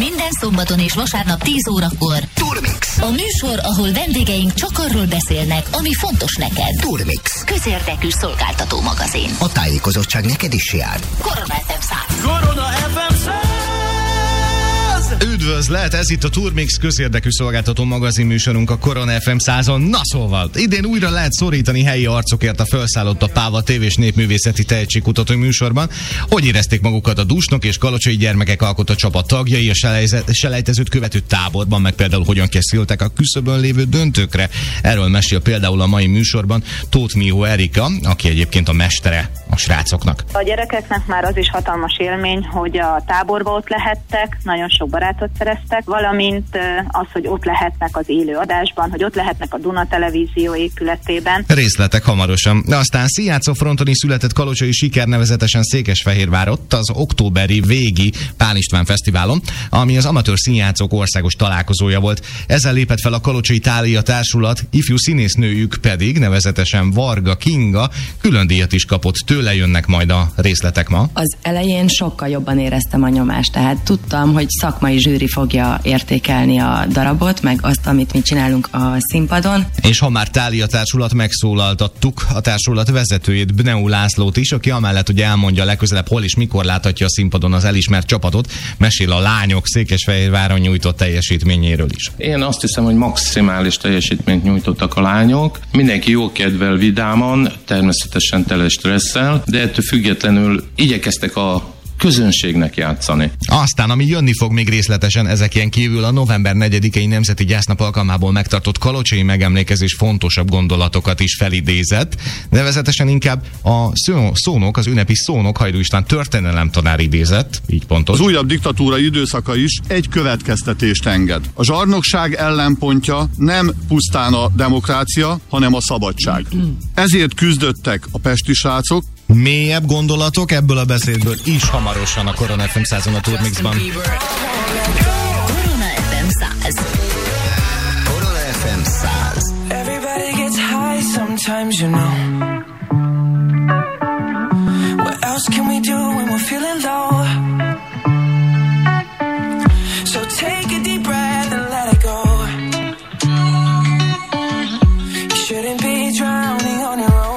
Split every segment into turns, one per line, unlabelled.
Minden szombaton és vasárnap 10 órakor.
Turmix.
A műsor, ahol vendégeink csak arról beszélnek, ami fontos neked.
Turmix.
Közérdekű szolgáltató magazin.
A tájékozottság neked is jár.
Korona FM 100.
Korona FM 100.
Üdvözlet, ez itt a Turmix közérdekű szolgáltató magazinműsorunk a Korona FM 100-on. Na szóval, idén újra lehet szorítani helyi arcokért a felszállott a Páva tévés népművészeti tehetségkutató műsorban. Hogy érezték magukat a Dusnok és Kalocsai gyermekek alkotó csapat tagjai a selejtezőt követő táborban, meg például hogyan készültek a küszöbön lévő döntőkre. Erről mesél például a mai műsorban Tóth Mihó Erika, aki egyébként a mestere a srácoknak.
A gyerekeknek már az is hatalmas élmény, hogy a táborba ott lehettek, nagyon sok barátot szereztek, valamint az, hogy ott lehetnek az élő adásban, hogy ott lehetnek a Duna Televízió épületében.
Részletek hamarosan. De aztán Szijjátszó fronton is született kalocsai siker, nevezetesen Székesfehérvár ott az októberi végi Pál István Fesztiválon, ami az amatőr színjátszók országos találkozója volt. Ezzel lépett fel a Kalocsai Tália Társulat, ifjú színésznőjük pedig, nevezetesen Varga Kinga, külön díjat is kapott. Tőle jönnek majd a részletek ma.
Az elején sokkal jobban éreztem a nyomást, tehát tudtam, hogy szakmai zsűri fogja értékelni a darabot, meg azt, amit mi csinálunk a színpadon.
És ha már Tália Társulat, megszólaltattuk a társulat vezetőjét, Bneu Lászlót is, aki amellett, hogy elmondja legközelebb hol és mikor láthatja a színpadon az elismert csapatot, mesél a lányok Székesfehérváron nyújtott teljesítményéről is.
Én azt hiszem, hogy maximális teljesítményt nyújtottak a lányok. Mindenki jókedvel, vidáman, természetesen tele stresszel, de ettől függetlenül igyekeztek a közönségnek játszani.
Aztán, ami jönni fog még részletesen ezeken kívül, a november 4-i Nemzeti Gyásznap alkalmából megtartott kalocsai megemlékezés fontosabb gondolatokat is felidézett, nevezetesen inkább a szónok, az ünnepi szónok Hajdú István történelemtanár idézett, így pontos.
Az újabb diktatúra időszaka is egy következtetést enged. A zsarnokság ellenpontja nem pusztán a demokrácia, hanem a szabadság. Ezért küzdöttek a pesti srácok.
Mélyebb gondolatok ebből a beszédből is hamarosan a Korona FM 100-on a Turmixban.
Korona FM 100.
Korona FM 100.
Everybody gets high sometimes, you know. What else can we do when we're feeling low? So take a deep breath and let it go. You shouldn't be drowning on your own.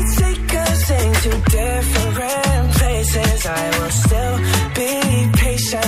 I will still be patient.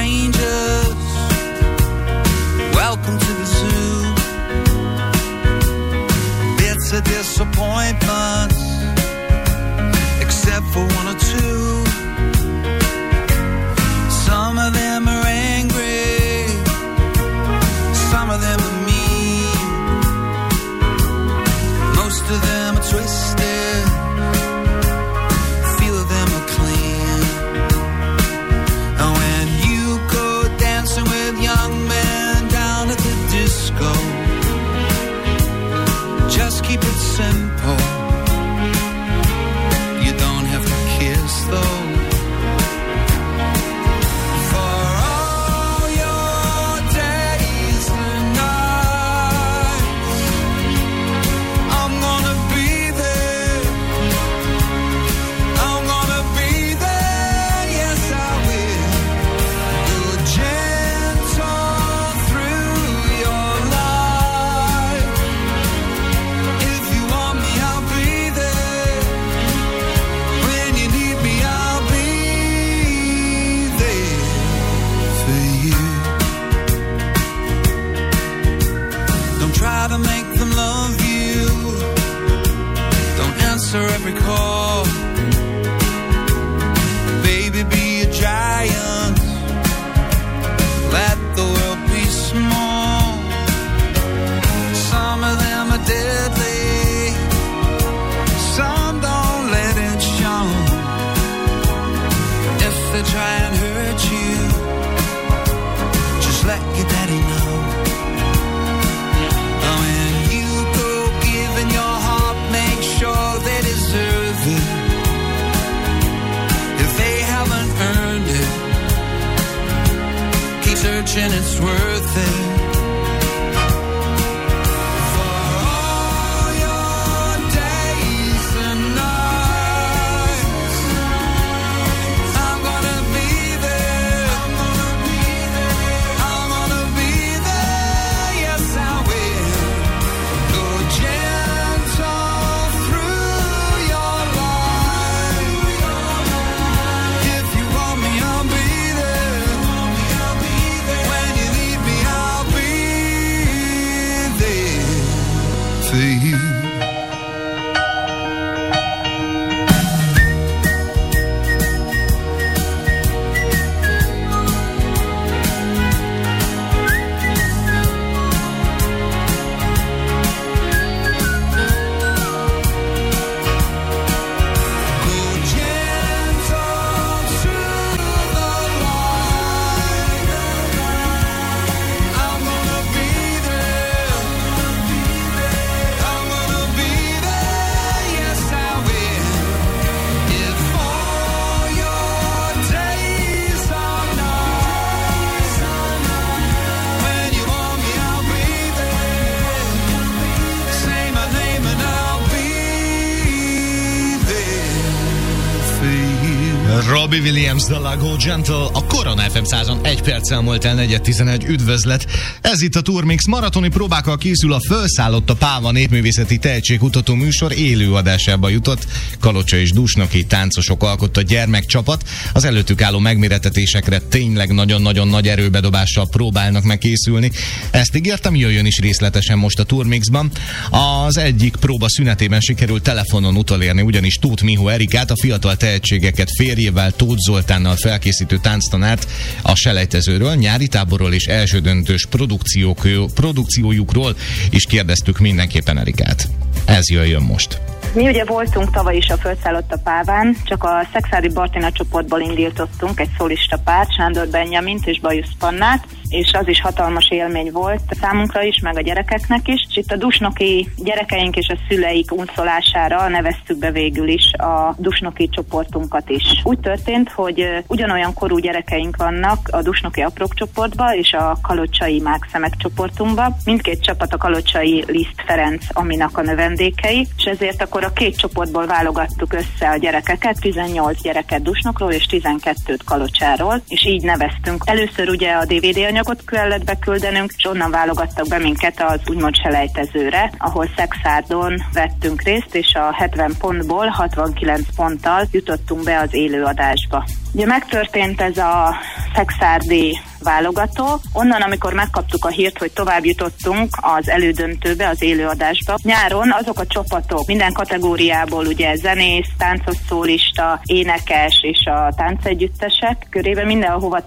strangers. Welcome to the zoo. Bits of disappointments, except for one or two. Some of them are angry, some of them are mean, most of them are twisted, few of them are clean. And when you go dancing with young men down at the disco, just keep it simple. You don't have to kiss though. To make them love you, don't answer every call. Baby, be a giant, let the world be small. Some of them are deadly, some don't let it show. If they try and hurt you, just let your daddy know. Searching, it's worth it.
Robbie Williams, The Go Gentle, a Korona FM 100-on 1 perccel múlt el 4:11, üdvözlet! Ez itt a Turmix, maratoni próbákkal készül a Fölszállott a Páva népművészeti tehetségkutató műsor élőadásába jutott. Kalocsa és Dusnoki táncosok alkotta gyermekcsapat. Az előttük álló megmérettetésekre tényleg nagyon-nagyon nagy erőbedobással próbálnak megkészülni. Ezt ígértem, jöjjön is részletesen most a Turmixban. Az egyik próba szünetében sikerült telefonon utolérni ugyanis Tóth Miho Erikát, a fiatal tehetségeket férjével, Tóth Zoltánnal felkészítő tánctanárt a selejtezőről, nyári táborról és elsődöntős produkciójukról is kérdeztük mindenképpen Erikát. Ez jöjjön most.
Mi ugye voltunk tavaly is a Fölszállott a Páván, csak a Szexádi Bartina csoportból indítottunk egy szólista párt, Sándor Benjamint és Bajusz Pannát, és az is hatalmas élmény volt számunkra is, meg a gyerekeknek is. És itt a dusnoki gyerekeink és a szüleik unszolására neveztük be végül is a dusnoki csoportunkat is. Úgy történt, hogy ugyanolyan korú gyerekeink vannak a dusnoki aprók csoportba és a kalocsai mágszemek csoportunkba. Mindkét csapat a kalocsai Liszt Ferenc Aminak a növendékei, és ezért akkor a 2 csoportból válogattuk össze a gyerekeket, 18 gyereket Dusnokról és 12-t Kalocsáról, és így neveztünk. Először ugye a DVD anyagot kellett beküldenünk, és onnan válogattak be minket az úgymond selejtezőre, ahol Szexárdon vettünk részt, és a 70 pontból 69 ponttal jutottunk be az élőadásba. Ugye megtörtént ez a szexárdi válogató. Onnan, amikor megkaptuk a hírt, hogy tovább jutottunk az elődöntőbe, az élőadásba. Nyáron azok a csapatok minden kategóriából, ugye zenész, táncos szólista, énekes és a táncegyüttesek körében mindenhova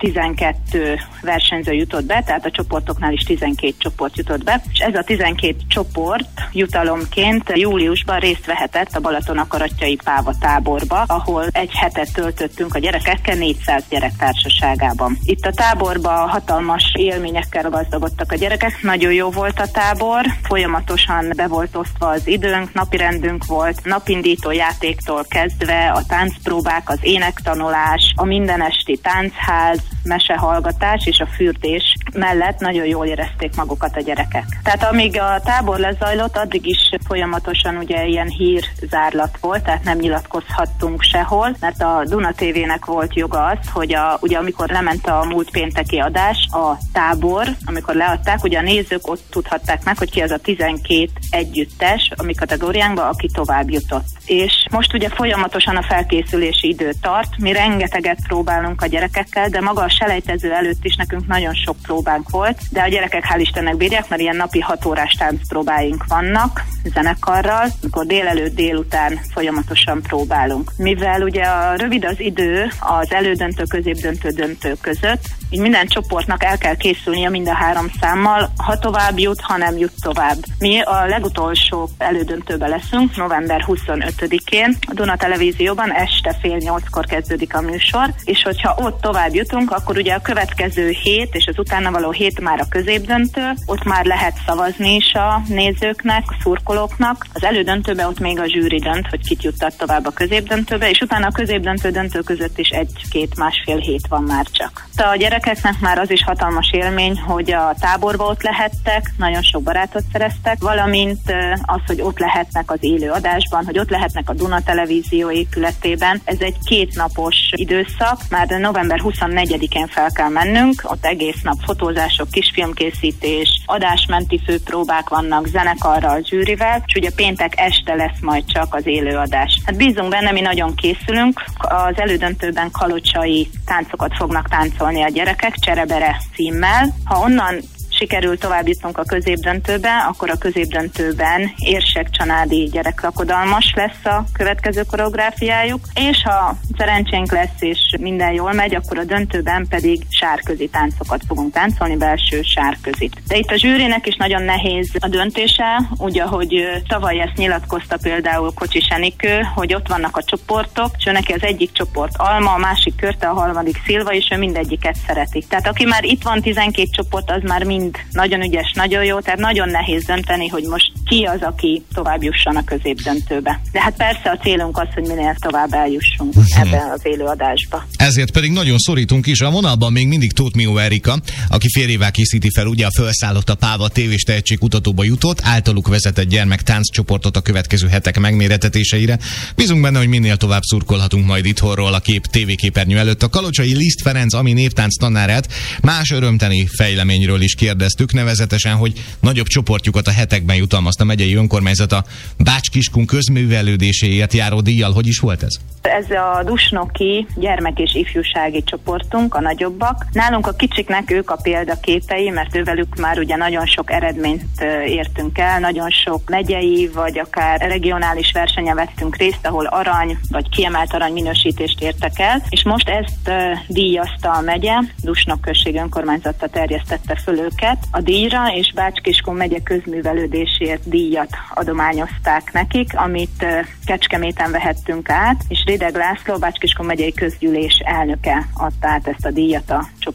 12 versenyző jutott be, tehát a csoportoknál is 12 csoport jutott be, és ez a 12 csoport jutalomként júliusban részt vehetett a Balaton-Akarattyai Páva táborba, ahol egy hetet töltöttünk a gyerekekkel 400 gyerek társaságában. Itt a táborban hatalmas élményekkel gazdagodtak a gyerekek, nagyon jó volt a tábor, folyamatosan be volt osztva az időnk, napirendünk volt, napindító játéktól kezdve a táncpróbák, az énektanulás, a mindenesti táncház, mesehallgatás és a fürdés mellett nagyon jól érezték magukat a gyerekek. Tehát amíg a tábor lezajlott, addig is folyamatosan ugye ilyen hírzárlat volt, tehát nem nyilatkozhattunk sehol, mert a Duna TV-nek volt joga az, hogy ugye amikor lement a múlt pénteki adás, a tábor, amikor leadták, ugye a nézők ott tudhatták meg, hogy ki az a 12 együttes a mi kategóriánkban, aki tovább jutott. És most ugye folyamatosan a felkészülési idő tart, mi rengeteget próbálunk a gyerekekkel, de maga a selejtező előtt is nekünk nagyon sok próbánk volt, de a gyerekek hál' Istennek bírják, mert ilyen napi 6 órás táncpróbáink vannak zenekarral, amikor délelőtt, délután folyamatosan próbálunk. Mivel ugye a rövid az idő az elődöntő, középdöntő, döntő között, így minden csoportnak el kell készülnie mind a 3 számmal, ha tovább jut, ha nem jut tovább. Mi a legutolsó elődöntőben leszünk, november 25-én, a Duna Televízióban este 7:30-kor kezdődik a műsor, és hogyha ott tovább jutunk, akkor ugye a következő hét és az utána való hét már a középdöntő, ott már lehet szavazni is a nézőknek, a szurkolóknak. Az elődöntőben ott még a zsűri dönt, hogy kit juttat tovább a középdöntőbe, és utána a középdöntő döntő között is 1-2-1,5 hét van már csak. A gyerekeknek már az is hatalmas élmény, hogy a táborba ott lehettek, nagyon sok barátot szereztek, valamint az, hogy ott lehetnek az élő adásban, hogy ott lehetnek a Duna Televízió épületében. Ez egy 2 napos időszak, már november 24-én fel kell mennünk, ott egész nap fotózások, kisfilmkészítés, adásmenti főpróbák vannak zenekarral, zsűrivel, és ugye péntek este lesz majd csak az élőadás. Hát bízunk benne, mi nagyon készülünk, az elődöntőben kalocsai táncokat fognak táncolni a gyerekek, Cserebere címmel. Ha onnan sikerül tovább jutnunk a középdöntőbe, akkor a középdöntőben érsek-csanádi gyereklakodalmas lesz a következő koreográfiájuk, és ha szerencsénk lesz és minden jól megy, akkor a döntőben pedig sárközi táncokat fogunk táncolni, belső sárközit. De itt a zsűrinek is nagyon nehéz a döntése, úgy ahogy tavaly ezt nyilatkozta például Kocsis Enikő, hogy ott vannak a csoportok, és neki az egyik csoport Alma, a másik Körte, a harmadik Szilva, és ő mindegyiket szereti. Tehát aki már itt van 12 csoport, az már mind nagyon ügyes, nagyon jó, tehát nagyon nehéz dönteni, hogy most ki az, aki tovább jusson a középdöntőbe. De hát persze a célunk az, hogy minél tovább eljussunk ebben az élőadásba.
Ezért pedig nagyon szorítunk is. A vonalban még mindig Tóth Mió Erika, aki férjével készíti fel ugye a Felszállott a Páva tévés tehetségkutatóba jutott, általuk vezetett gyermektánccsoportot a következő hetek megméretetéseire. Bízunk benne, hogy minél tovább szurkolhatunk majd itthonról a tévéképernyő előtt. A kalocsai Liszt Ferenc, ami névtánc tanárát más örömteli fejleményről is kérdeztük, nevezetesen, hogy nagyobb csoportjukat a hetekben jutalmazta a megyei önkormányzat a Bács-Kiskun közművelődéséért járó díjjal. Hogy is volt ez?
Ez a Dusnoki gyermek- és ifjúsági csoportunk, a nagyobbak. Nálunk a kicsiknek ők a példaképei, mert ővelük már ugye nagyon sok eredményt értünk el, nagyon sok megyei, vagy akár regionális versenyen vettünk részt, ahol arany, vagy kiemelt arany minősítést értek el, és most ezt díjazta a megye, Dusnok község önkormányzata terjesztette föl őket a díjra, és Bács-Kiskun megye közművelődésért díjat adományozták nekik, amit Kecskeméten vehettünk át, és Rideg László, Bács-Kiskun megyei közgyűlés elnöke adta át ezt a díjat a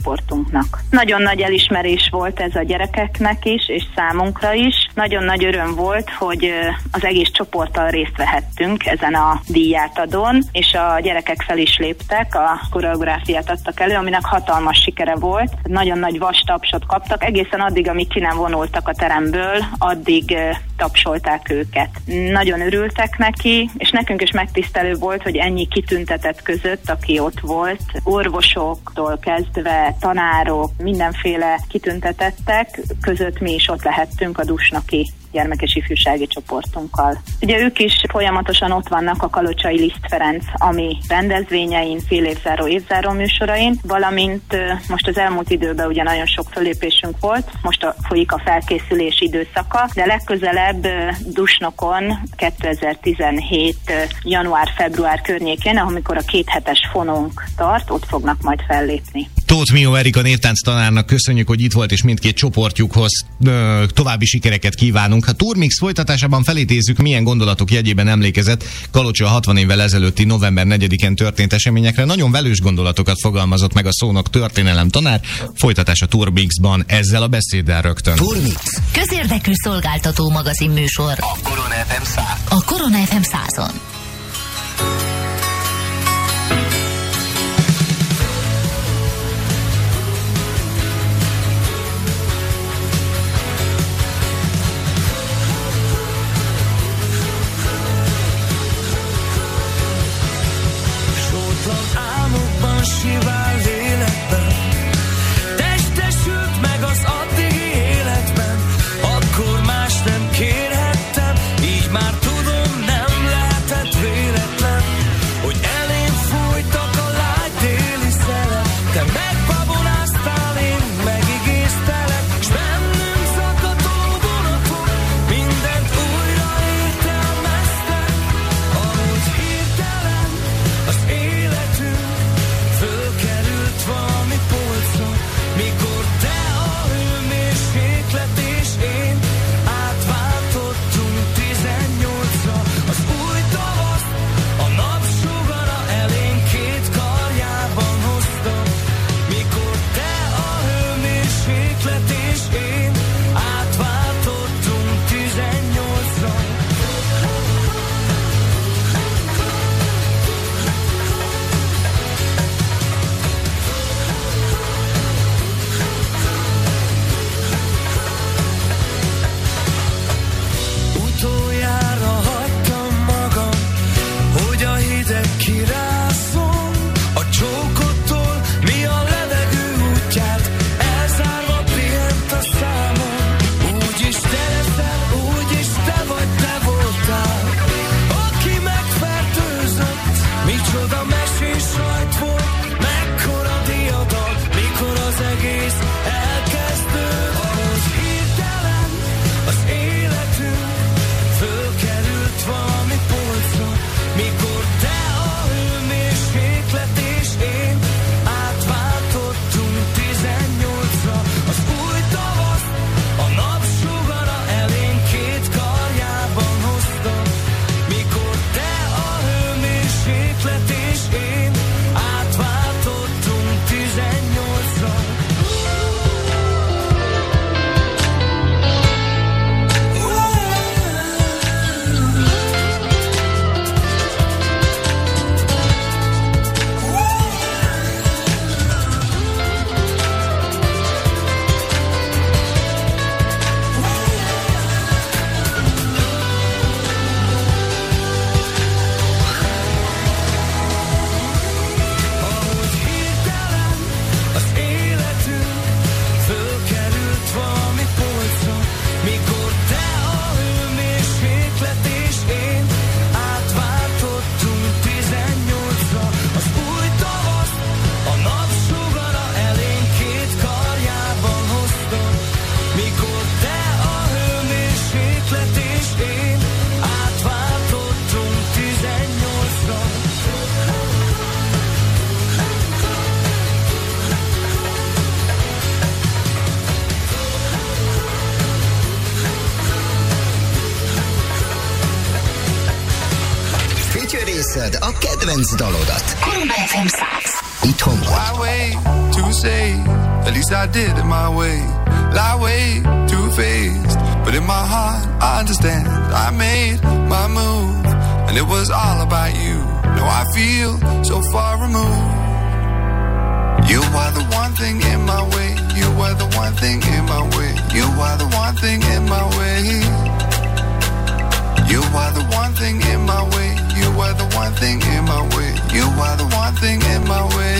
csoportunknak. Nagyon nagy elismerés volt ez a gyerekeknek is, és számunkra is. Nagyon nagy öröm volt, hogy az egész csoporttal részt vehettünk ezen a díjátadón, és a gyerekek fel is léptek, a koreográfiát adtak elő, aminek hatalmas sikere volt. Nagyon nagy vastapsot kaptak, egészen addig, amíg ki nem vonultak a teremből, addig tapsolták őket. Nagyon örültek neki, és nekünk is megtisztelő volt, hogy ennyi kitüntetett között, aki ott volt, orvosoktól kezdve, tanárok, mindenféle kitüntetettek között mi is ott lehettünk a Dusnoki gyermek- és ifjúsági csoportunkkal. Ugye ők is folyamatosan ott vannak a Kalocsai Liszt Ferenc ami rendezvényein, évzáró műsorain, valamint most az elmúlt időben ugye nagyon sok fölépésünk volt, most folyik a felkészülés időszaka, de legközelebb Dusnokon 2017. január-február környékén, amikor a 2 hetes fonónk tart, ott fognak majd fellépni.
Tóth Mió Erika névtánc tanárnak köszönjük, hogy itt volt, és mindkét csoportjukhoz további sikereket kívánunk. Ha Turmix folytatásában felidézzük, milyen gondolatok jegyében emlékezett Kalocsa 60 évvel ezelőtti november 4-én történt eseményekre. Nagyon velős gondolatokat fogalmazott meg a szónok történelem tanár. Folytatás a Turmixban ezzel a beszéddel rögtön.
Turmix.
Közérdekű szolgáltató magazin műsor.
A Korona FM 100.
A Korona FM 100-on.
Sivál lélekben, testesült meg az addigi életben, akkor más nem kérhettem, így már tudom, nem lehetett véletlen, hogy elém fújtak a lágy déli szelek, te megbabonáztál, én megigéztelek, s bennünk zakató vonatok, mindent újra értelmeztek, ahogy hirtelen az életünk fölkerült valami polcra, mikor te a hőmérséklet és én átváltottunk 18-ra. Az új tavasz a napsugara elénk 2 karjában hozta, mikor te a hőmérséklet és én átváltottunk 18-ra. Utoljára hagytam magam, hogy a hideg kirázzon a csókottól, mi a levegő útját elzárva pihent a számon. Úgyis te leszel, úgyis te vagy, te voltál, aki megfertőzött. Micsoda mesés rajt volt, mekkora diadal, mikor az egész elkezdődött. Ahogy hirtelen az életünk fölkerült valami polcra, mikor te a hőmérséklet és én átváltottunk 18-ra. Az új tavasz a napsugara elénk 2 karjában hozta, mikor te a hőmérséklet és én átváltottunk 18-ra. Ahogy hirtelen az életünk fölkerült valami polcra, mikor te a hőmérséklet és én átváltottunk 18-ra. Az új tavasz a napsugara elénk 2 karjában hozta, mikor te a hőmérséklet és én átváltottunk 18-ra.
Fütyörészed a kedvenc dalodat.
Korona FM 100.
Itthon vagy.
I wait to save. At least I did it my way. Lie way too faced, but in my heart I understand. I made my move, and it was all about you. Now I feel so far removed. You are the one thing in my way. You are the one thing in my way. You are the one thing in my way. You are the one thing in my way. You are the one thing in my way. You are the one thing in my way.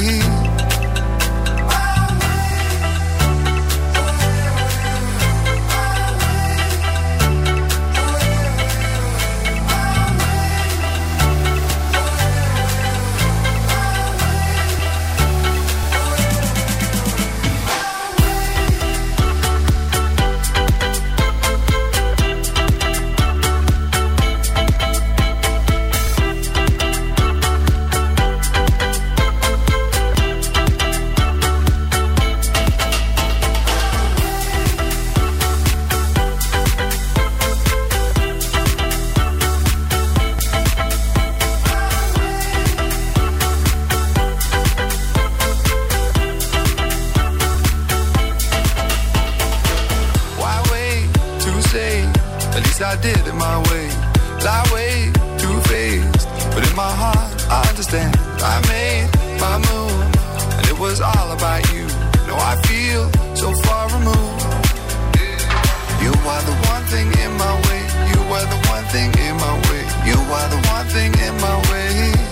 I did it my way. Lie way too faced, but in my heart I understand. I made my move, and it was all about you. No, I feel so far removed. You are the one thing in my way. You are the one thing in my way. You are the one thing in my way.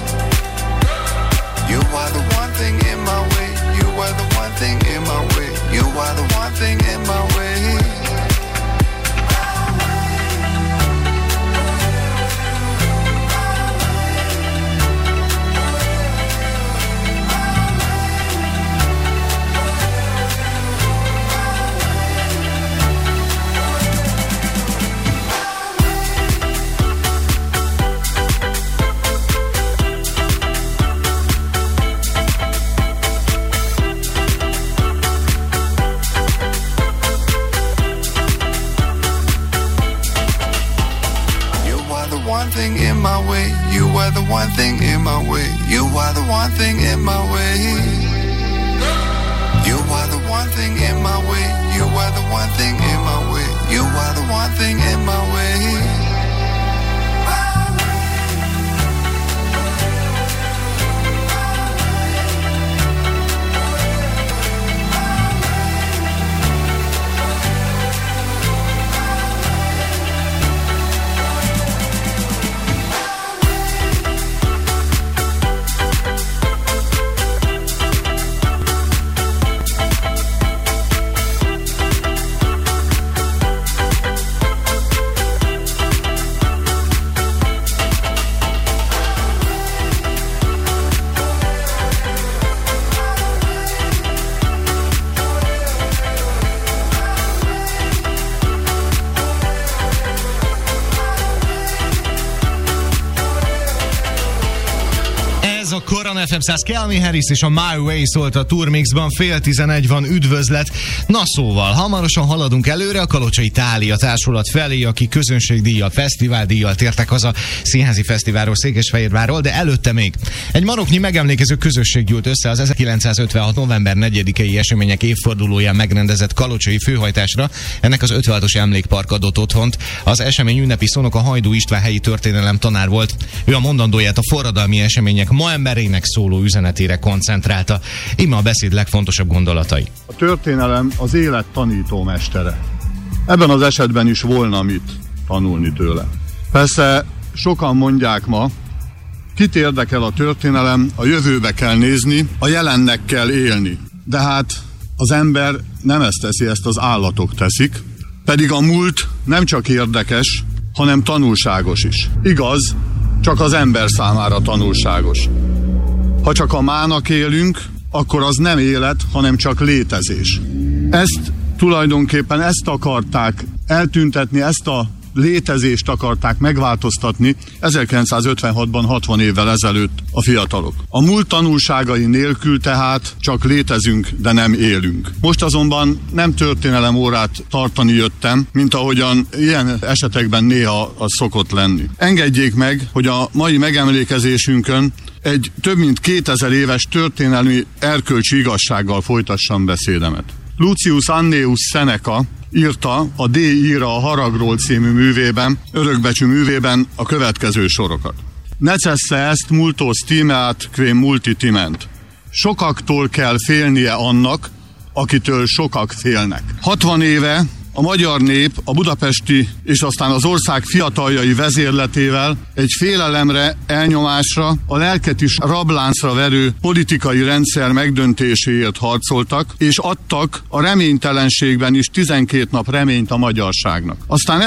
You are the one thing in my way. You are the one thing in my way. You are the one thing in my way. One thing in my way. You are the one thing in my way. You are the one thing in my way. You are the one thing in my way. You are the one thing in my way. You are the one thing in my way.
A Korona FM 100, Calvin Harris és a My Way szólt a Turmixban, 10:11 van, üdvözlet. Na szóval, hamarosan haladunk előre a Kalocsai Thália Társulat felé, aki közönségdíjjal, fesztiváldíjjal tértek haza színházi fesztiválról, Székesfehérvárról, de előtte még egy maroknyi megemlékező közösség gyűlt össze az 1956. november 4-i események évfordulóján megrendezett kalocsai főhajtásra. Ennek az 56-os emlékpark adott otthont. Az esemény ünnepi szónoka Hajdú István helyi történelem tanár volt. Ő a mondandóját a forradalmi események ma emberének szóló üzenetére koncentrálta. Íme a beszéd legfontosabb gondolatai.
A történelem az élet tanítómestere. Ebben az esetben is volna mit tanulni tőle. Persze sokan mondják ma, kit érdekel a történelem, a jövőbe kell nézni, a jelennek kell élni. De hát az ember nem ezt teszi, ezt az állatok teszik, pedig a múlt nem csak érdekes, hanem tanulságos is. Igaz, csak az ember számára tanulságos. Ha csak a mának élünk, akkor az nem élet, hanem csak létezés. Tulajdonképpen ezt akarták eltüntetni, ezt a létezést akarták megváltoztatni 1956-ban, 60 évvel ezelőtt a fiatalok. A múlt tanulságai nélkül tehát csak létezünk, de nem élünk. Most azonban nem történelem órát tartani jöttem, mint ahogyan ilyen esetekben néha az szokott lenni. Engedjék meg, hogy a mai megemlékezésünkön egy több mint 2000 éves történelmi erkölcsi igazsággal folytassam beszédemet. Lucius Annaeus Seneca írta a De Ira a haragról című művében, örökbecsű művében a következő sorokat. Necesse est multos timeat quem multi timent. Sokaktól kell félnie annak, akitől sokak félnek. 60 éve a magyar nép a budapesti és aztán az ország fiataljai vezérletével egy félelemre, elnyomásra, a lelket is rabláncra verő politikai rendszer megdöntéséért harcoltak, és adtak a reménytelenségben is 12 nap reményt a magyarságnak. Aztán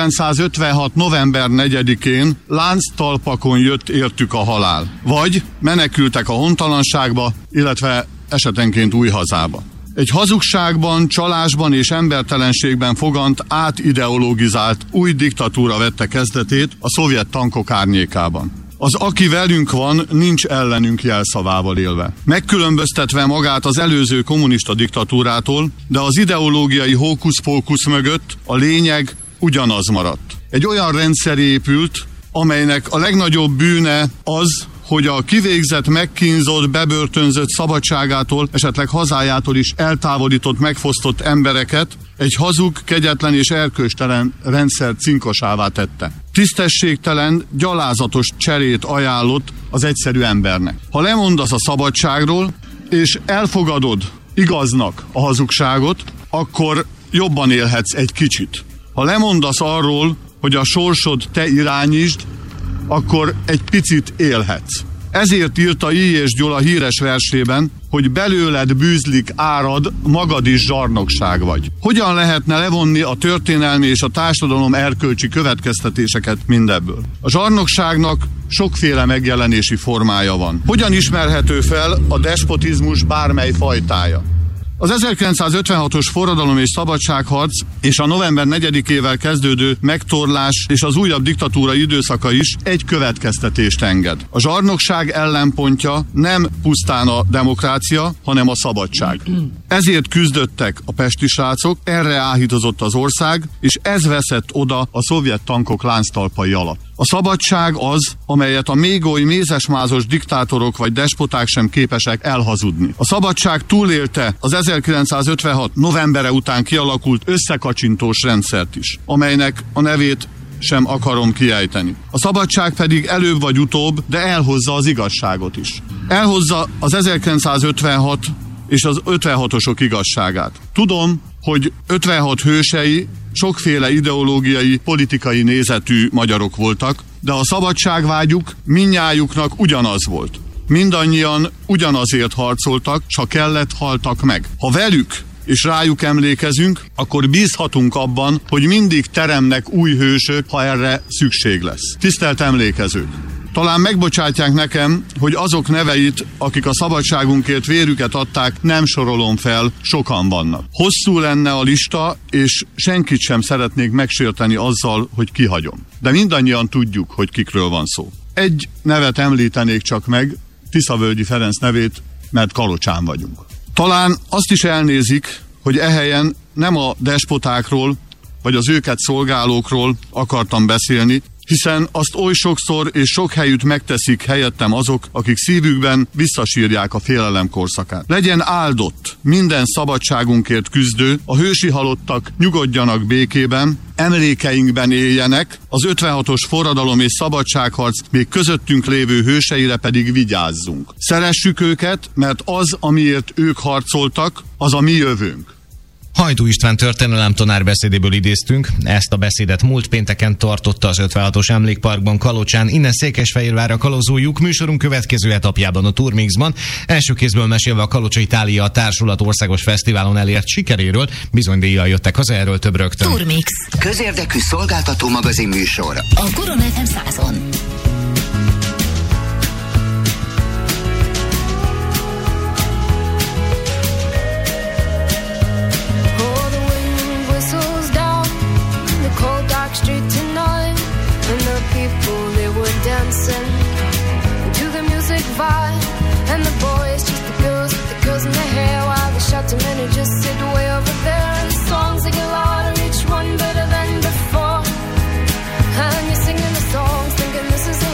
1956. november 4-én lánctalpakon jött értük a halál. Vagy menekültek a hontalanságba, illetve esetenként új hazába. Egy hazugságban, csalásban és embertelenségben fogant, átideologizált új diktatúra vette kezdetét a szovjet tankok árnyékában. Az aki velünk van, nincs ellenünk jelszavával élve. Megkülönböztetve magát az előző kommunista diktatúrától, de az ideológiai hókusz-pókusz mögött a lényeg ugyanaz maradt. Egy olyan rendszer épült, amelynek a legnagyobb bűne az, hogy a kivégzett, megkínzott, bebörtönzött, szabadságától, esetleg hazájától is eltávolított, megfosztott embereket egy hazug, kegyetlen és erkölcstelen rendszer cinkosává tette. Tisztességtelen, gyalázatos cserét ajánlott az egyszerű embernek. Ha lemondasz a szabadságról, és elfogadod igaznak a hazugságot, akkor jobban élhetsz egy kicsit. Ha lemondasz arról, hogy a sorsod te irányítsd, akkor egy picit élhetsz. Ezért írta I. Gyula híres versében, hogy belőled bűzlik, árad, magad is zsarnokság vagy. Hogyan lehetne levonni a történelmi és a társadalom erkölcsi következtetéseket mindebből? A zsarnokságnak sokféle megjelenési formája van. Hogyan ismerhető fel a despotizmus bármely fajtája? Az 1956-os forradalom és szabadságharc és a november 4-ével kezdődő megtorlás és az újabb diktatúra időszaka is egy következtetést enged. A zsarnokság ellenpontja nem pusztán a demokrácia, hanem a szabadság. Ezért küzdöttek a pesti srácok, erre áhítozott az ország, és ez veszett oda a szovjet tankok lánctalpai alatt. A szabadság az, amelyet a még oly mézesmázos diktátorok vagy despoták sem képesek elhazudni. A szabadság túlélte az 1956 novembere után kialakult összekacsintós rendszert is, amelynek a nevét sem akarom kiejteni. A szabadság pedig előbb vagy utóbb, de elhozza az igazságot is. Elhozza az 1956 és az 56-osok igazságát. Tudom, hogy 56 hősei sokféle ideológiai, politikai nézetű magyarok voltak, de a szabadságvágyuk mindnyájuknak ugyanaz volt. Mindannyian ugyanazért harcoltak, s ha kellett, haltak meg. Ha velük és rájuk emlékezünk, akkor bízhatunk abban, hogy mindig teremnek új hősök, ha erre szükség lesz. Tisztelt emlékezők! Talán megbocsátják nekem, hogy azok neveit, akik a szabadságunkért vérüket adták, nem sorolom fel, sokan vannak. Hosszú lenne a lista, és senkit sem szeretnék megsérteni azzal, hogy kihagyom. De mindannyian tudjuk, hogy kikről van szó. Egy nevet említenék csak meg, Tiszavölgyi Ferenc nevét, mert Kalocsán vagyunk. Talán azt is elnézik, hogy ehelyen nem a despotákról, vagy az őket szolgálókról akartam beszélni, hiszen azt oly sokszor és sok helyütt megteszik helyettem azok, akik szívükben visszasírják a félelem korszakát. Legyen áldott minden szabadságunkért küzdő, a hősi halottak nyugodjanak békében, emlékeinkben éljenek, az 56-os forradalom és szabadságharc még közöttünk lévő hőseire pedig vigyázzunk. Szeressük őket, mert az, amiért ők harcoltak, az a mi jövőnk.
Hajdú István történelemtanár beszédéből idéztünk. Ezt a beszédet múlt pénteken tartotta az 56-os emlékparkban Kalocsán. Innen Székesfehérvárra kalózoljuk műsorunk következő etapjában, a Turmixban. Első kézből mesélve a Kalocsai Thália Társulat országos fesztiválon elért sikeréről, bizony díjjal jöttek haza, erről több rögtön.
Turmix.
Közérdekű szolgáltató magazin műsor.
A Korona FM 100-on.
Dancing to the music vibe, and the boys, just the girls with the curls in their hair, while the shouting men who just sit way over there. And the songs they get louder, each one better than before. And you're singing the songs, thinking this is the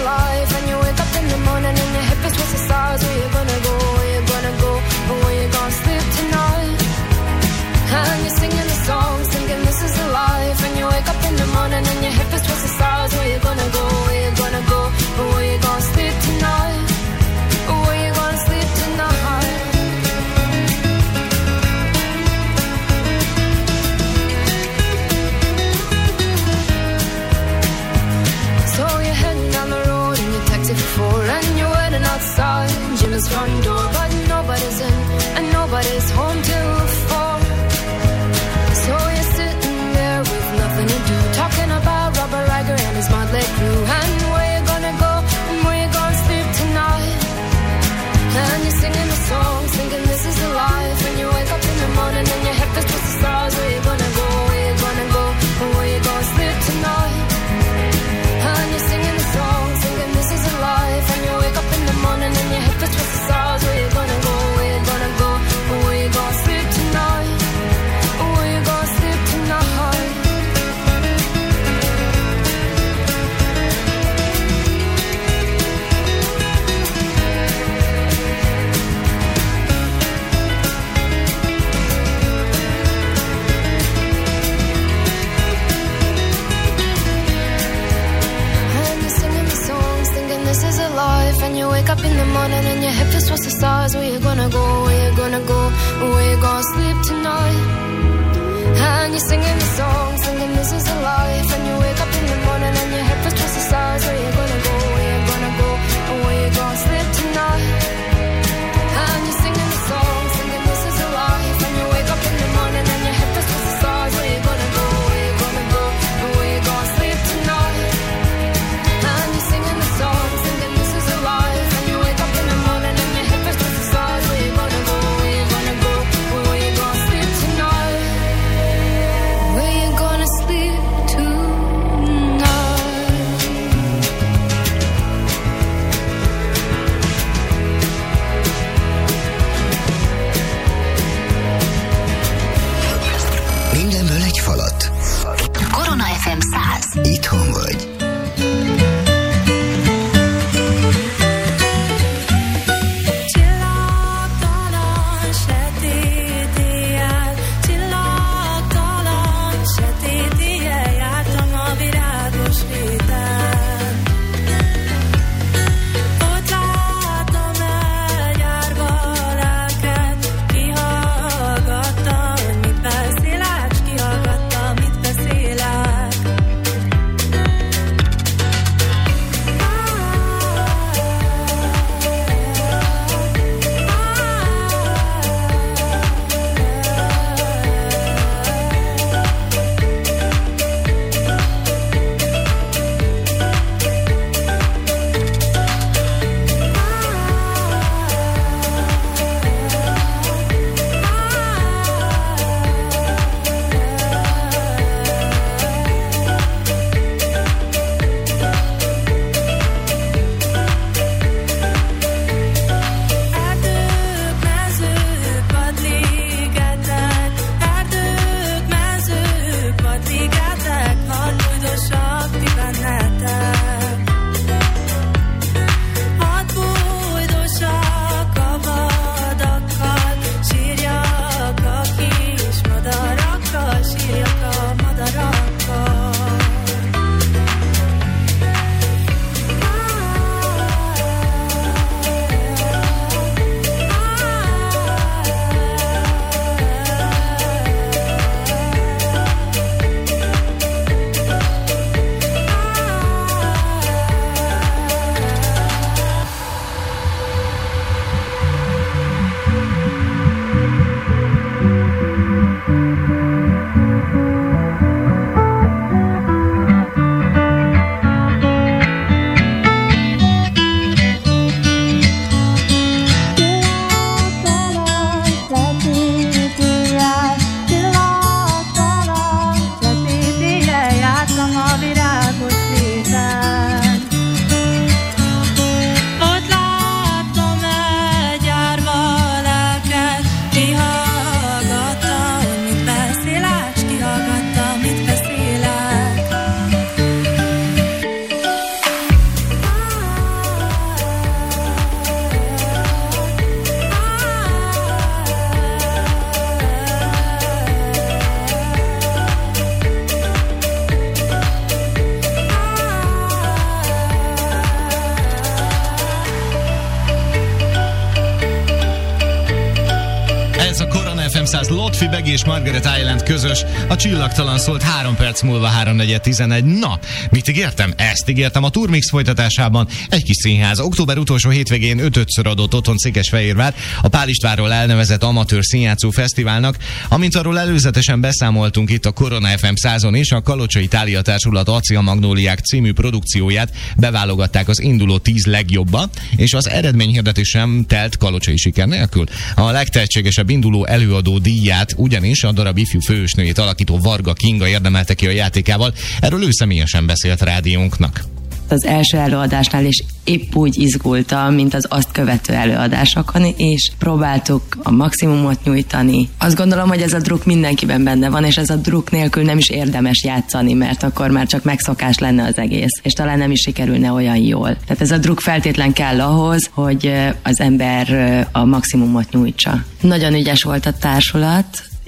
up in the morning and your head feels towards the stars. Where you gonna go, where you gonna go, where you gonna sleep tonight? And you're singing the song, singing this is a life. And you wake up in the morning and your head feels towards the stars. Where you gonna go, where you gonna go, where you gonna sleep tonight? And you're singing the song, singing this is a life. And you wake up in the morning and your head feels towards the stars. Where you gonna go, where you gonna go, where you gonna sleep tonight? And you're singing the song, singing this is a life. And you wake up in the morning and your head feels towards the stars. Where you gonna go, where you gonna go, where you gonna sleep tonight? Where you gonna sleep tonight?
Mindenből egy falat.
Korona FM 100.
Itthon vagy.
Lotfi Beg és Margaret Island közös, a Csillagtalan szólt 3 perc múlva 3:11. Na, mit ígértem? Ezt ígértem a Turmix folytatásában. Egy kis színház. Október utolsó hétvégén 5-ször adott otthon Székesfehérvár a Pál Istvánról elnevezett amatőr színjátszó fesztiválnak, amint arról előzetesen beszámoltunk itt a Korona FM 100-on is, a Kalocsai Tália Társulat Acia Magnóliák című produkcióját beválogatták az induló 10 legjobba, és az eredményhirdetés sem telt kalocsai siker nélkül. A legtehetségesebb induló előadó díját ugyanis a darab ifjú főhősnőjét alakító Varga Kinga érdemelte ki a játékával. Erről ő személyesen beszélt rádiónknak.
Az első előadásnál is épp úgy izgultam, mint az azt követő előadásokon, és próbáltuk a maximumot nyújtani. Azt gondolom, hogy ez a druk mindenkiben benne van, és ez a druk nélkül nem is érdemes játszani, mert akkor már csak megszokás lenne az egész, és talán nem is sikerülne olyan jól. Tehát ez a druk feltétlen kell ahhoz, hogy az ember a maximumot nyújtsa. Nagyon ügyes volt a társulat,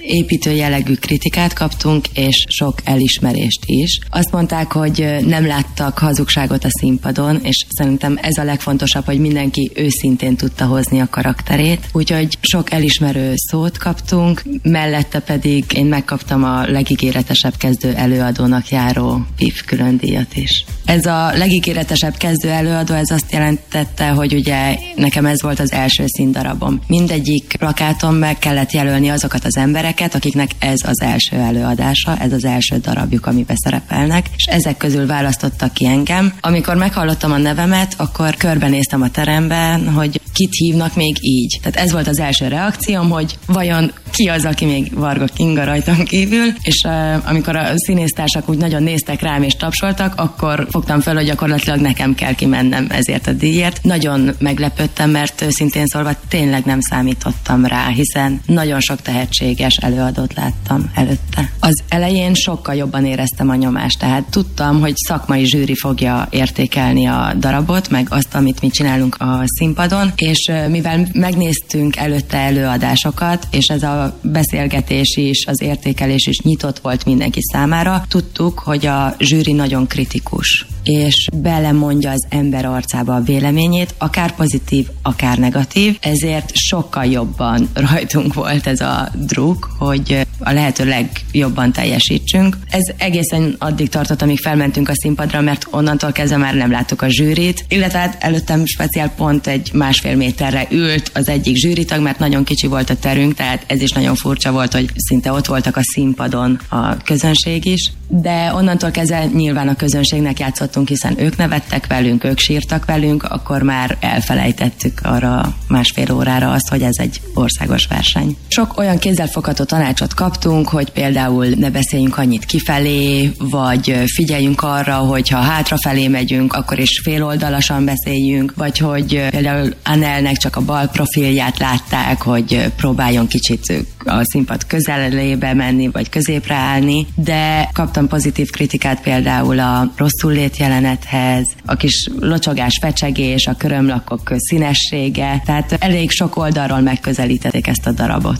építő jellegű kritikát kaptunk, és sok elismerést is. Azt mondták, hogy nem láttak hazugságot a színpadon, és szerintem ez a legfontosabb, hogy mindenki őszintén tudta hozni a karakterét. Úgyhogy sok elismerő szót kaptunk, mellette pedig én megkaptam a legígéretesebb kezdő előadónak járó PIF különdíjat is. Ez a legígéretesebb kezdő előadó, ez azt jelentette, hogy ugye nekem ez volt az első színdarabom. Mindegyik plakáton meg kellett jelölni azokat az embereket, akiknek ez az első előadása, ez az első darabjuk, amiben szerepelnek, és ezek közül választottak ki engem. Amikor meghallottam a nevemet, akkor körbenéztem a teremben, hogy kit hívnak még így. Tehát ez volt az első reakcióm, hogy vajon ki az, aki még Varga Kinga rajtam kívül, és amikor a színésztársak úgy nagyon néztek rám és tapsoltak, akkor fogtam fel, hogy gyakorlatilag nekem kell kimennem ezért a díjért. Nagyon meglepődtem, mert őszintén szólva tényleg nem számítottam rá, hiszen nagyon sok tehetséges előadót láttam előtte. Az elején sokkal jobban éreztem a nyomást, tehát tudtam, hogy szakmai zsűri fogja értékelni a darabot, meg azt, amit mi csinálunk a színpadon, és mivel megnéztünk előtte előadásokat, és ez a beszélgetés is, az értékelés is nyitott volt mindenki számára, tudtuk, hogy a zsűri nagyon kritikus, és belemondja az ember arcába a véleményét, akár pozitív, akár negatív, ezért sokkal jobban rajtunk volt ez a druk, hogy a lehető legjobban teljesítsünk. Ez egészen addig tartott, amíg felmentünk a színpadra, mert onnantól kezdve már nem láttuk a zsűrit, illetve hát előttem speciál pont egy 1,5 méterre ült az egyik zsűritag, mert nagyon kicsi volt a terünk, tehát ez is nagyon furcsa volt, hogy szinte ott voltak a színpadon a közönség is, de onnantól kezdve nyilván a közönségnek játszottunk, hiszen ők nevettek velünk, ők sírtak velünk, akkor már elfelejtettük arra 1,5 órára azt, hogy ez egy országos verseny. Sok olyan kézzelfogható tanácsot kaptunk, hogy például ne beszéljünk annyit kifelé, vagy figyeljünk arra, hogy ha hátrafelé megyünk, akkor is féloldalasan beszéljünk, vagy hogy például Anelnek csak a bal profilját látták, hogy próbáljon kicsit a színpad közelébe menni, vagy középre állni, de kaptam pozitív kritikát például a rosszul lét jelenethez, a kis locsogás, fecsegés, a körömlakok színessége, tehát elég sok oldalról megközelítették ezt a darabot.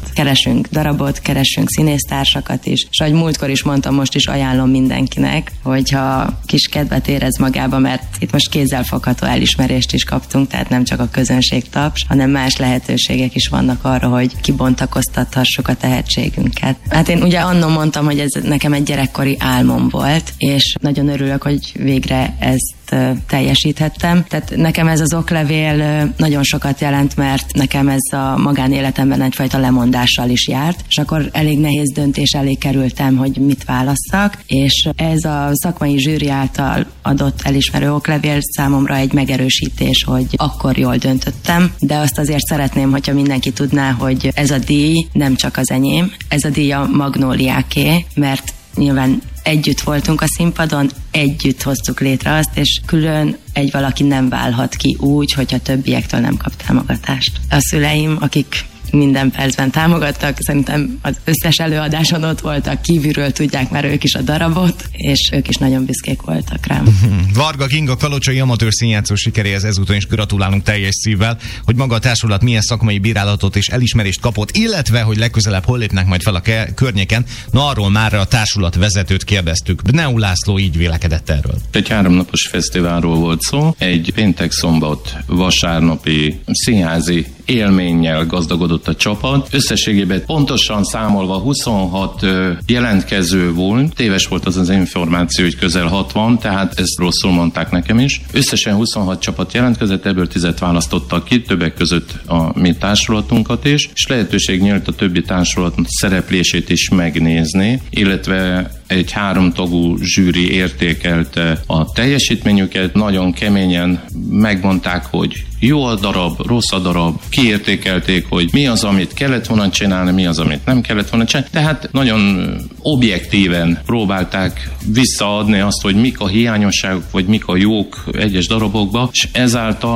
Keresünk színésztársakat is, és ahogy múltkor is mondtam, most is ajánlom mindenkinek, hogyha kis kedvet érez magába, mert itt most kézzelfogható elismerést is kaptunk, tehát nem csak a közönség taps, hanem más lehetőségek is vannak arra, hogy kibontakoztathassuk a tehetségünket. Hát én ugye annon mondtam, hogy ez nekem egy gyerekkori álmom volt, és nagyon örülök, hogy végre ezt teljesíthettem. Tehát nekem ez az oklevél nagyon sokat jelent, mert nekem ez a magánéletemben egyfajta lemondással is járt, és akkor elég nehéz döntés elé kerültem, hogy mit válasszak, és ez a szakmai zsűri által adott elismerő oklevél számomra egy megerősítés, hogy akkor jól döntöttem, de azt azért szeretném, hogyha mindenki tudná, hogy ez a díj nem csak az enyém, ez a díj a Magnóliáké, mert nyilván együtt voltunk a színpadon, együtt hoztuk létre azt, és külön egy valaki nem válhat ki úgy, hogyha többiektől nem kap támogatást. A szüleim, akik minden percben támogattak, szerintem az összes előadáson ott voltak, kívülről tudják már ők is a darabot, és ők is nagyon büszkék voltak rám.
Varga Kinga kalocsai amatőr színjátszó sikeréhez ezúton is gratulálunk teljes szívvel, hogy maga a társulat milyen szakmai bírálatot és elismerést kapott, illetve, hogy legközelebb hol lépnek majd fel a környéken. Na, arról már a társulat vezetőt kérdeztük. Bneu László így vélekedett erről.
Egy 3 napos fesztiválról volt szó, egy péntek, szombat, vasárnapi színházi élménnyel gazdagodott a csapat. Összességében pontosan számolva 26 jelentkező volt, téves volt az információ, hogy közel 60, tehát ezt rosszul mondták nekem is. Összesen 26 csapat jelentkezett, ebből 10 választottak ki, többek között a mi társulatunkat is, és lehetőség nyílt a többi társulat szereplését is megnézni, illetve egy 3 tagú zsűri értékelte a teljesítményüket, nagyon keményen megmondták, hogy jó a darab, rossz a darab, kiértékelték, hogy mi az, amit kellett volna csinálni, mi az, amit nem kellett volna csinálni. Tehát nagyon objektíven próbálták visszaadni azt, hogy mik a hiányosságok, vagy mik a jók egyes darabokba, és ezáltal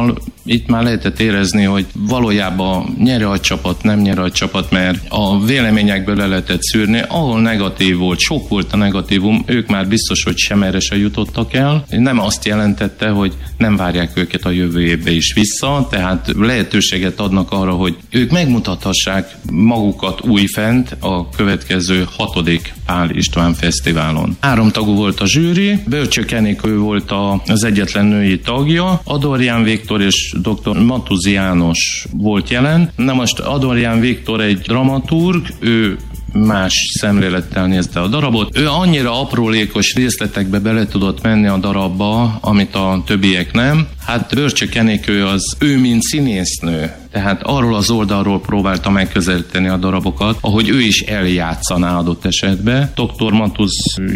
Itt már lehetett érezni, hogy valójában nyer a csapat, nem nyer a csapat, mert a véleményekből le lehetett szűrni, ahol negatív volt, sok volt a negatívum, ők már biztos, hogy sem erre se jutottak el. Nem azt jelentette, hogy nem várják őket a jövő évbe is vissza, tehát lehetőséget adnak arra, hogy ők megmutathassák magukat újfent a következő 6. Pál István Fesztiválon. 3 tagú volt a zsűri, Bölcsök Enikő volt az egyetlen női tagja, Adorján Viktor és dr. Matuzi János volt jelen. Na most Adorján Viktor egy dramaturg, ő más szemlélettel nézte a darabot. Ő annyira aprólékos részletekbe bele tudott menni a darabba, amit a többiek nem. Hát Bölcsök Enikő az ő, mint színésznő. Tehát arról az oldalról próbálta megközelíteni a darabokat, ahogy ő is eljátszaná adott esetben. Dr. Matuz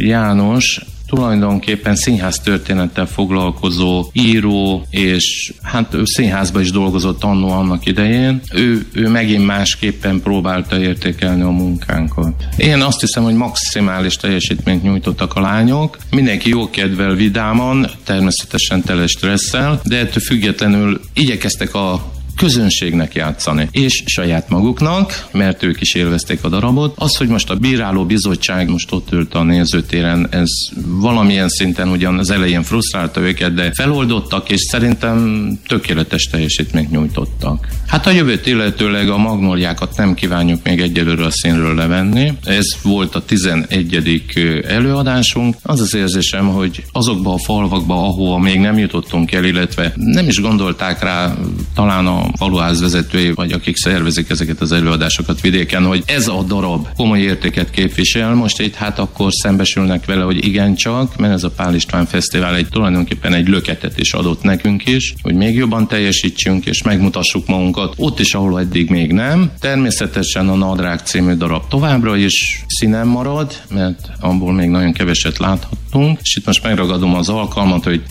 János tulajdonképpen színház történettel foglalkozó író, és hát ő színházban is dolgozott annó annak idején. Ő megint másképpen próbálta értékelni a munkánkat. Én azt hiszem, hogy maximális teljesítményt nyújtottak a lányok. Mindenki jókedvel, vidáman, természetesen tele stresszel, de ettől függetlenül igyekeztek a közönségnek játszani, és saját maguknak, mert ők is élvezték a darabot. Az, hogy most a bíráló bizottság most ott ült a nézőtéren, ez valamilyen szinten ugyan az elején frusztrálta őket, de feloldottak, és szerintem tökéletes teljesítményt nyújtottak. Hát a jövőt illetőleg a magnóliákat nem kívánjuk még egyelőre a színről levenni. Ez volt a 11. előadásunk. Az az érzésem, hogy azokba a falvakba, ahova még nem jutottunk el, illetve nem is gondolták rá talán a faluház vezetői, vagy akik szervezik ezeket az előadásokat vidéken, hogy ez a darab komoly értéket képvisel. Most itt hát akkor szembesülnek vele, hogy igencsak, mert ez a Pál István Fesztivál tulajdonképpen egy löketet is adott nekünk is, hogy még jobban teljesítsünk és megmutassuk magunkat ott is, ahol eddig még nem. Természetesen a Nadrág című darab továbbra is színen marad, mert abból még nagyon keveset láthattunk, és itt most megragadom az alkalmat, hogy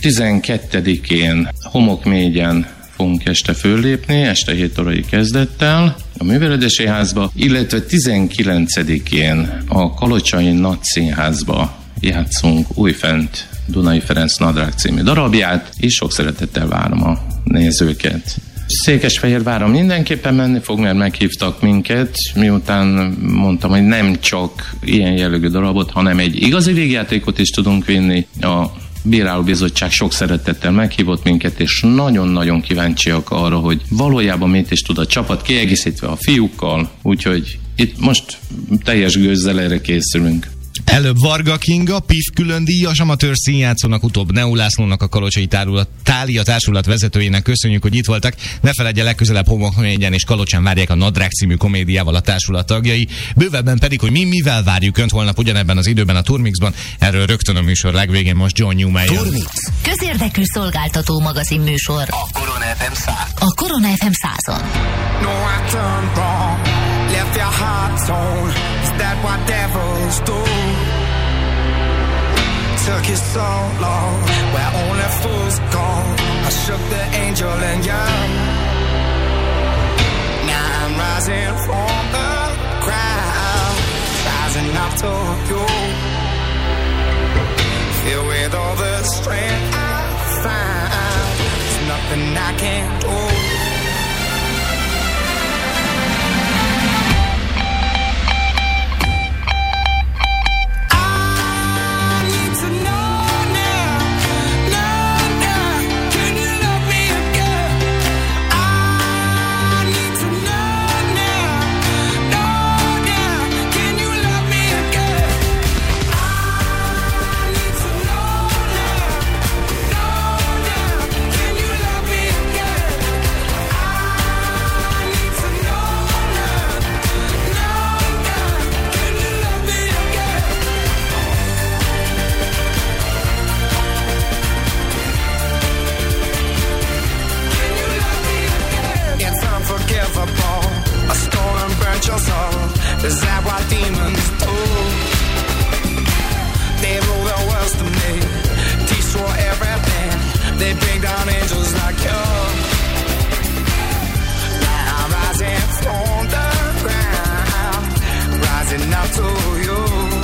12-én Homokmégyen fogunk este föllépni, este 7 órai kezdettel a Művelődési Házba, illetve 19-én a Kalocsai Nagyszínházba játszunk újfent Dunai Ferenc Nadrág című darabját, és sok szeretettel várom a nézőket. Székesfehérvárra mindenképpen menni fog, mert meghívtak minket, miután mondtam, hogy nem csak ilyen jellegű darabot, hanem egy igazi végjátékot is tudunk vinni. A Bírálóbizottság sok szeretettel meghívott minket, és nagyon-nagyon kíváncsiak arra, hogy valójában mit is tud a csapat, kiegészítve a fiúkkal, úgyhogy itt most teljes gőzzel erre készülünk.
Előbb Varga Kinga, PIF külön díjas amatőr színjátszónak, utóbb Neó Lászlónak, a Kalocsai Tália Társulat vezetőjének köszönjük, hogy itt voltak. Ne feledje, legközelebb Homokmégyen és Kalocsán várják a Nadrág című komédiával a társulat tagjai. Bővebben pedig, hogy mivel várjuk Önt holnap ugyanebben az időben a Turmixban. Erről rögtön a műsor legvégén most John Newman jön.
Turmix. Közérdekű szolgáltató magazin műsor.
A Korona FM 100.
A Korona FM 100-on.
No, I turned wrong, left your heart torn. Is that what devils do? Took you so long, where only fools go. I shook the angel and young. Now I'm rising from the crowd, rising up to you. Filled with all the strength I find, there's nothing I can't do. Is that what demons do? They rule the world to me, destroy everything. They bring down angels like you. Now I'm rising from the ground, rising up to you.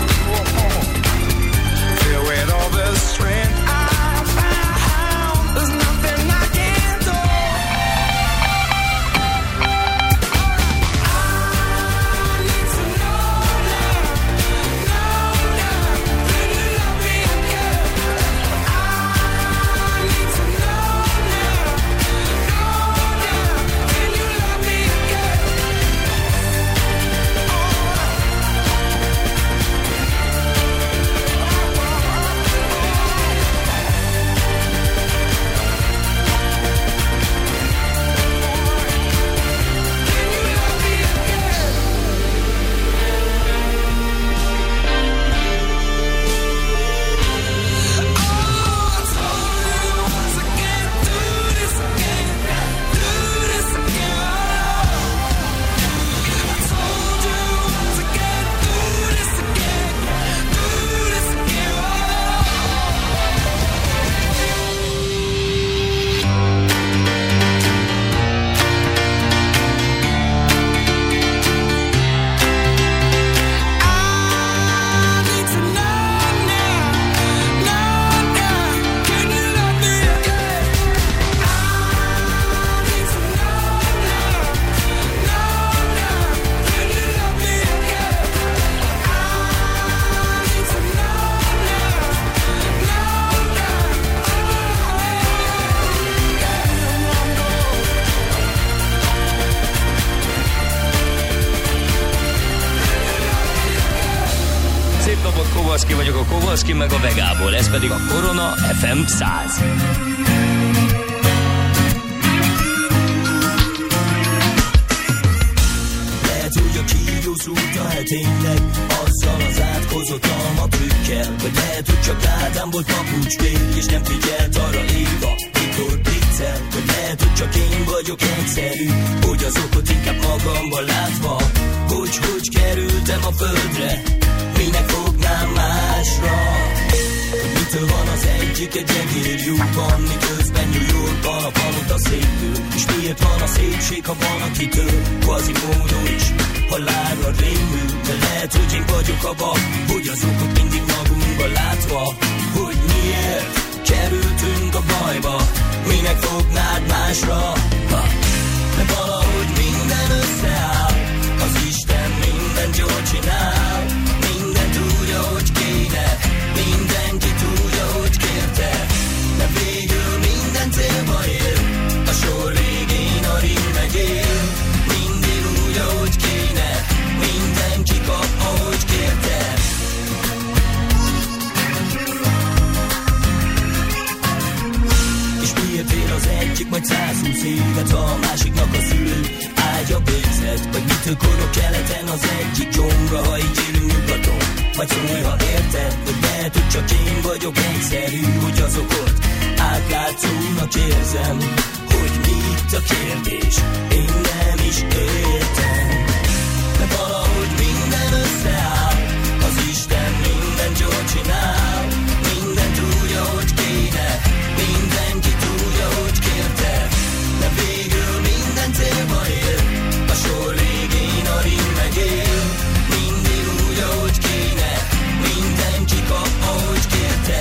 Filled with all the strength I found, there's nothing I can't do.
Dobott Kovalszki vagyok, a Kovalszki meg a Vegából, ez pedig a Korona FM 100.
Lehet, hogy a kígyóz úta tényleg azzal az átkozott alma trükkel, vagy lehet, hogy csak Ádám volt papucskék, és nem figyelt arra Éva, mikor bliccel, vagy lehet, hogy csak én vagyok egyszerű, hogy az okot inkább magamban látva, hogy kerültem a földre, minek fognám másra, hogy mitől van az egyik egy egér lyukban, miközben New Yorkban a palota szépül, és miért van a szépség, ha van akitől Quasimodo is halálra rémül, de lehet, hogy én vagyok a bab, hogy az okot mindig magunkban látva, hogy miért kerültünk a bajba, minek fognád másra, de valahogy minden összeáll, az Isten mindent jól csinál, mindent úgy, ahogy kéne, mindenki tudja, hogy kérte, de végül minden célba ér, a sor végén a ring megél, mindig úgy, ahogy kéne, mindenki kap, ahogy kérte. És miért él az egyik majd 120 évet, ha a másiknak a szülő ágya végzett, vagy mitől korok keleten az egyik gyomra, ha így élünk nyugaton, vagy szólj, ha érted, hogy lehet, hogy csak én vagyok egyszerű, hogy azokat átlátszónak érzem, hogy mi itt a kérdés, én nem is értem, de valahogy minden összeáll, az Isten mindent jól csinál, mindent úgy, ahogy kéne, mindenki tudja, hogy kérte, de végül minden célba ér, a sor végén a ring megél, mindig úgy, ahogy kéne, mindenki kap, ahogy kérte.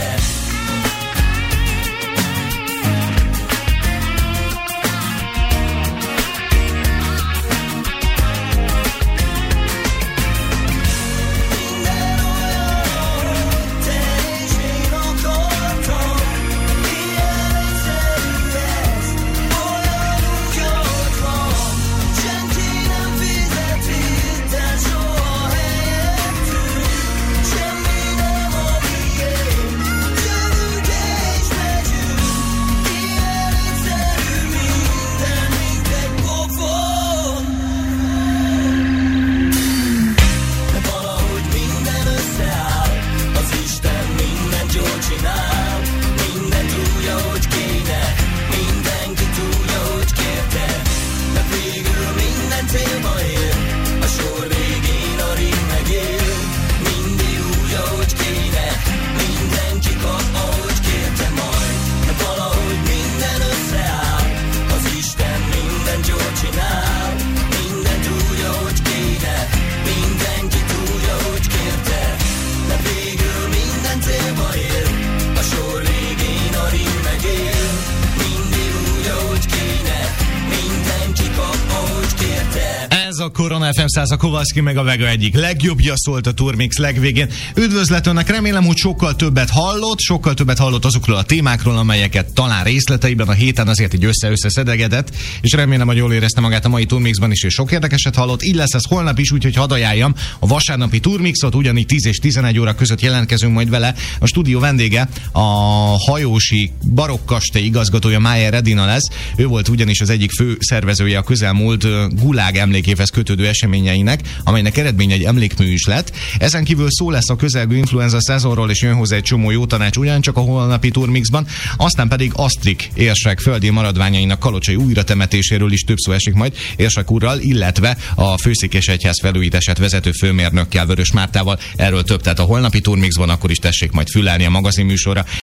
A Korona FM 100, a Kovalszki meg a Vega egyik legjobbja szólt a Turmix legvégén. Üdvözlet önnek, remélem, hogy sokkal többet hallott azokról a témákról, amelyeket talán részleteiben a héten azért így össze-össze szedegedett, és remélem, hogy jól érezte magát a mai Turmixban is, és sok érdekeset hallott. Így lesz ez holnap is, úgyhogy hadd ajánljam a vasárnapi Turmixot, ugyanígy 10 és 11 óra között jelentkezünk majd vele. A stúdió vendége a hajósi barokkastély igazgatója, Májer Edina lesz. Ő volt ugyanis az egyik fő szervezője a közelmúlt Gulág emlékéhez kötődő eseményeinek, amelynek eredménye egy emlékmű is lett. Ezen kívül szó lesz a közelgő influenza szezonról, és jön hozzá egy csomó jó tanács ugyancsak a holnapi Turmixban, aztán pedig Asztrik érsek földi maradványainak kalocsai újratemetéséről is több szó esik majd érsek úrral, illetve a Főszékesegyház felújítását vezető főmérnökkel, Vörös Mártával. Erről több, tehát a holnapi Turmixban, akkor is tessék majd fülelni a magazinműsorra.